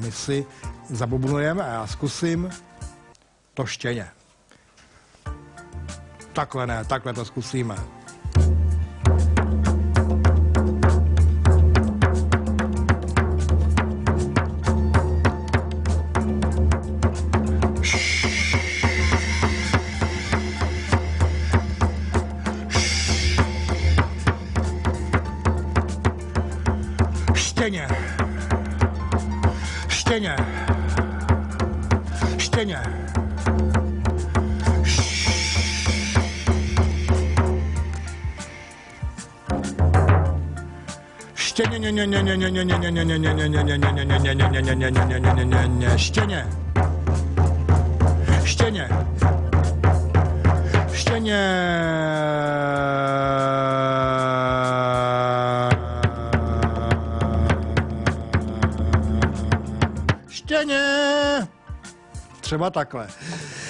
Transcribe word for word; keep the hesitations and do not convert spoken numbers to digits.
My si zabubnujeme a já zkusím to štěně. Takhle ne, takhle to zkusíme. Štěně. Štěně. Štěně. Štěně. Štěně. Štěně. Štěně. Třeba takhle.